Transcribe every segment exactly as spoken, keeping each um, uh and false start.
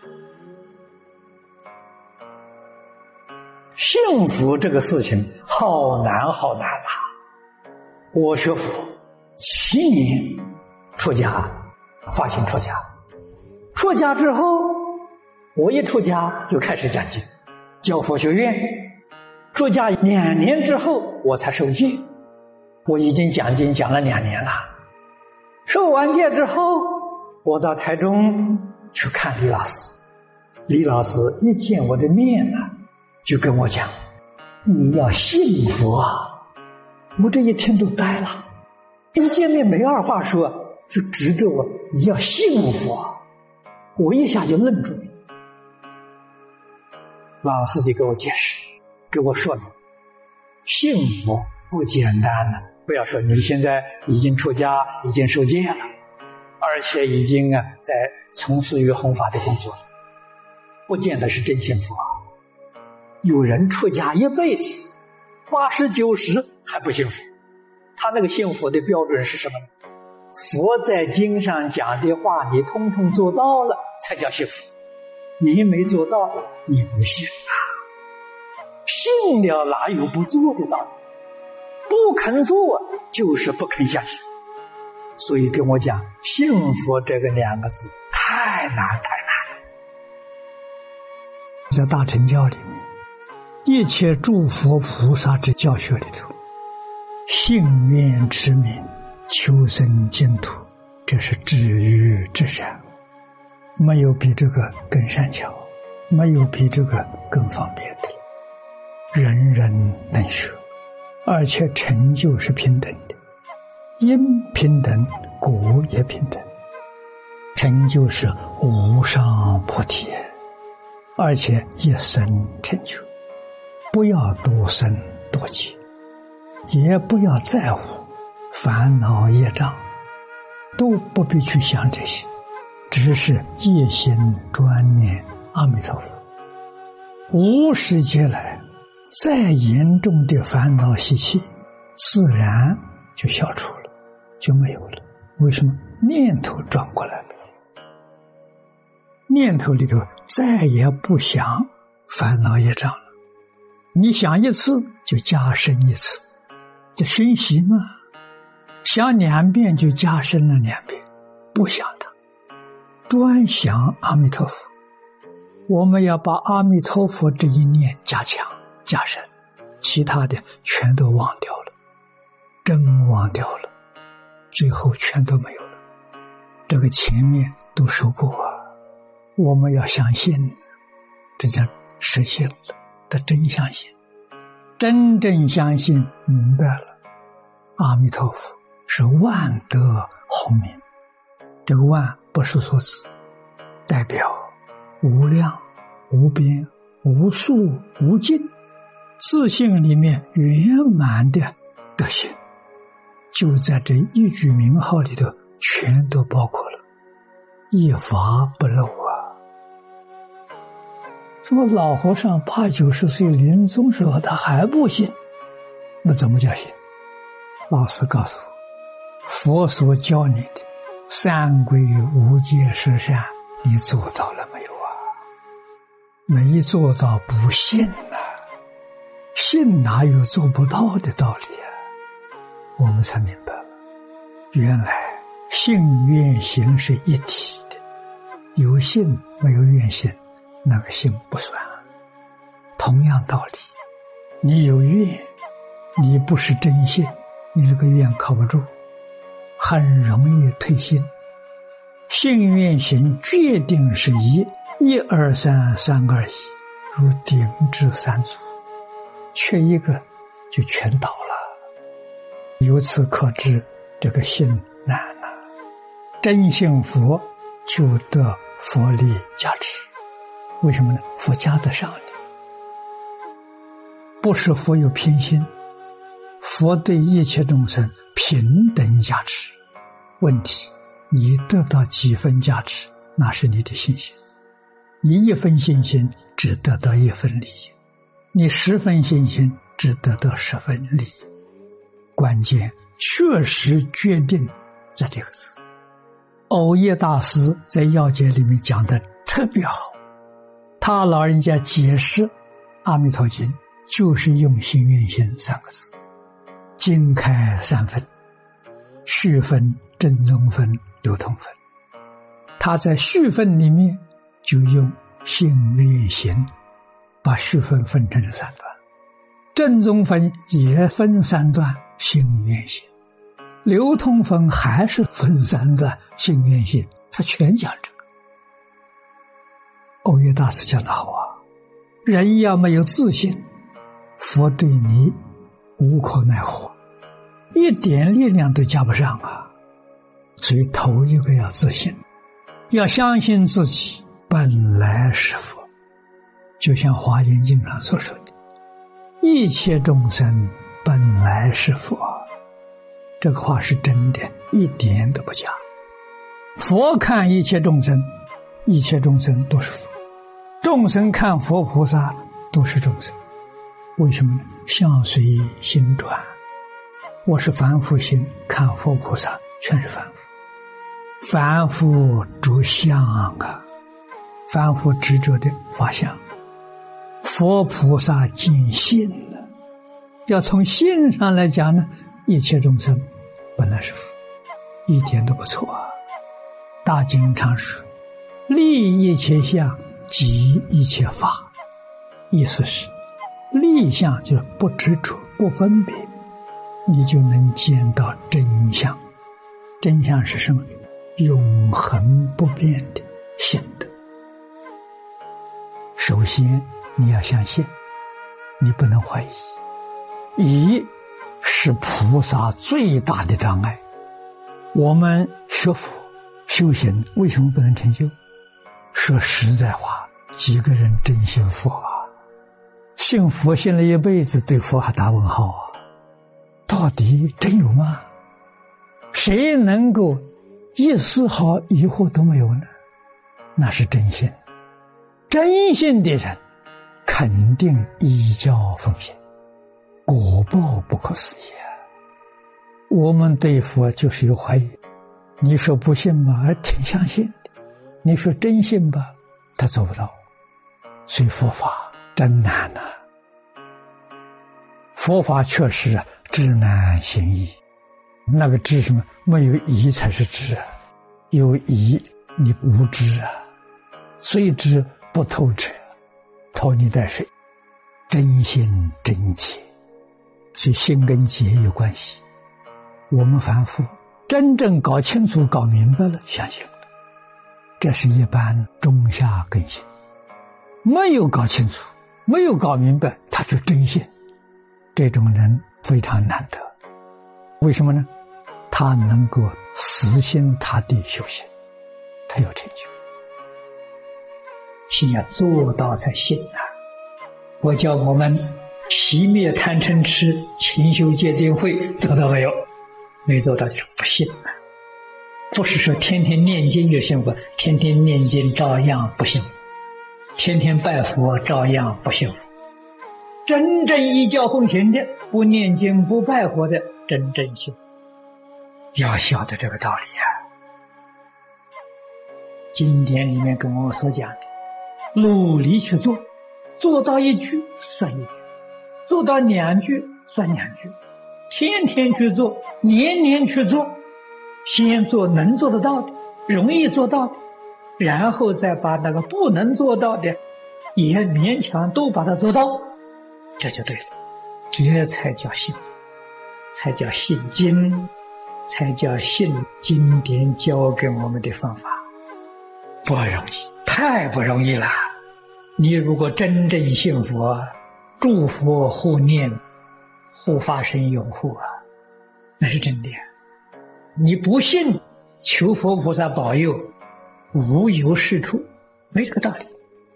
幸福这个事情好难好难啊！我学佛七年出家，发心出家。出家之后，我一出家就开始讲经，教佛学院。出家两年之后，我才受戒。我已经讲经讲了两年了。受完戒之后，我到台中去看李老师。李老师一见我的面呢，就跟我讲：“你要信佛啊！”我这一听都呆了，一见面没二话说，就指着我：“你要信佛！”我一下就愣住了。老师就给我解释，给我说明，信佛不简单了。不要说你现在已经出家，已经受戒了，而且已经啊在从事于弘法的工作了，不见得是真信佛啊。有人出家一辈子，八十九十还不信佛，他那个信佛的标准是什么呢？佛在经上讲的话，你通通做到了，才叫信佛。你没做到，你不信啊！信了哪有不做的道理？不肯做就是不肯相信。所以跟我讲，信佛这个两个字太难太难了。在大乘教里面，一切诸佛菩萨之教学里头，信愿持名求生净土，这是至于至善，没有比这个更善巧，没有比这个更方便的，人人能学，而且成就是平等的，因平等，果也平等，成就是无上菩提，而且一生成就。不要多生多劫，也不要在乎烦恼业障，都不必去想这些，只是一心专念阿弥陀佛。无始劫来，再严重的烦恼习气自然就消除了，就没有了。为什么？念头转过来了，念头里头再也不想烦恼业障了。你想一次就加深一次，这熏习嘛，想两遍就加深了两遍，不想它，专想阿弥陀佛。我们要把阿弥陀佛这一念加强加深，其他的全都忘掉了，真忘掉了，最后全都没有了。这个前面都说过啊，我们要相信，这叫实现了，的真相信，真正相信明白了，阿弥陀佛是万德洪名，这个万不是数字，代表无量无边无数无尽，自性里面圆满的德行，就在这一句名号里头全都包括了，一法不漏啊。怎么老和尚八九十岁临终时候他还不信？那怎么叫信？老师告诉我，佛所教你的三归无戒十善，你做到了没有啊？没做到不信啊，信哪有做不到的道理啊？我们才明白了，原来信愿行是一体的，有信没有愿行，那个信不算。同样道理，你有愿，你不是真信，你这个愿靠不住，很容易退心。信愿行决定是一，一二三，三个而已，如顶至三足，缺一个就全倒了。由此可知，这个信难了。真信佛就得佛力加持，为什么呢？佛加得上你，不是佛有偏心，佛对一切众生平等加持。问题，你得到几分加持，那是你的信心。你一分信心只得到一分利益，你十分信心只得到十分利益。关键确实决定在这个字。藕益大师在要解里面讲的特别好。他老人家解释《阿弥陀经》，就是用心愿行三个字，经开三分，序分、正宗分、流通分。他在序分里面就用信愿行把序分分成了三段，正宗分也分三段，信愿行，流通分还是分三段，信愿行，他全讲这个。欧耶大师讲得好啊，人要没有自信，佛对你无可奈何，一点力量都加不上啊。所以头一个要自信，要相信自己本来是佛，就像华严经上所说的，一切众生本来是佛，这个话是真的，一点都不假。佛看一切众生，一切众生都是佛，众生看佛菩萨都是众生。为什么呢？相随心转，我是凡夫心，看佛菩萨全是凡夫，凡夫着相啊，凡夫执着的法相，佛菩萨见性了。要从心上来讲呢，一切众生本来是佛，一点都不错啊。大经常说，立一切相，即一切法，意思是立相就是不执着、不分别，你就能见到真相。真相是什么？永恒不变的性德。首先你要相信，你不能怀疑。疑是菩萨最大的障碍。我们学佛修行为什么不能成就？说实在话，几个人真信佛啊？信佛信了一辈子，对佛还打问号啊？到底真有吗？谁能够一丝毫疑惑都没有呢？那是真信。真信的人肯定依教奉行，果报不可思议啊！我们对佛就是有怀疑，你说不信吧，还挺相信的；你说真信吧，他做不到。所以佛法真难啊！佛法确实知难行易，那个知什么？没有疑才是知啊，有疑你无知啊。虽知不透彻，拖泥带水，真心真切。所以心跟结有关系。我们凡夫真正搞清楚搞明白了，相信了，这是一般中下根性。没有搞清楚，没有搞明白，他就真信，这种人非常难得。为什么呢？他能够死心塌地修行，他有成就。先要做到才信啊！我叫我们熄灭贪嗔痴，勤修戒定慧，做到没有？没做到就是不信啊！不是说天天念经就信佛，天天念经照样不信佛，天天拜佛照样不信佛。真正依教奉行的，不念经不拜佛的，真正信。要晓得这个道理啊！经典里面跟我所讲的，努力去做，做到一句算一句，做到两句算两句，天天去做，年年去做，先做能做得到的，容易做到的，然后再把那个不能做到的也勉强都把它做到，这就对了。这才叫信，才叫信经，才叫信经典教给我们的方法。不容易，太不容易了。你如果真正信佛，诸佛护念，护法神拥护啊，那是真的。你不信，求佛菩萨保佑，无有是处，没这个道理。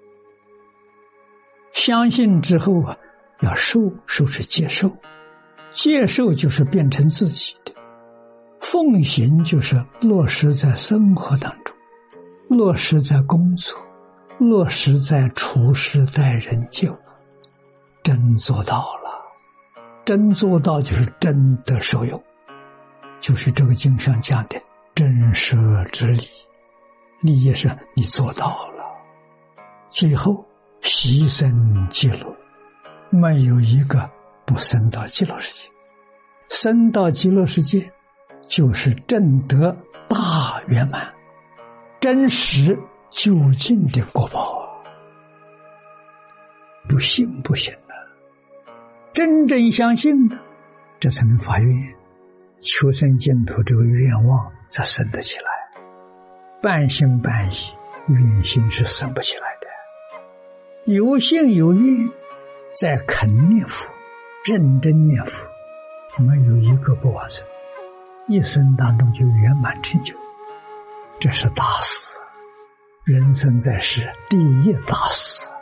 相信之后啊，要受，受是接受，接受就是变成自己的，奉行就是落实在生活当中，落实在工作，落实在处事待人接物，真做到了。真做到就是真的受用，就是这个经上讲的真舍之理。理也是你做到了， 最后牺牲极乐，没有一个不升到极乐世界。升到极乐世界就是证得大圆满，真实究竟的果报。不信不行了，真正相信了，这才能发愿，求生净土这个愿望才生得起来。半信半疑，愿心是生不起来的。有信有愿，在肯念佛，认真念佛，没有一个不完成，一生当中就圆满成就。这是大事，人生在世第一大事。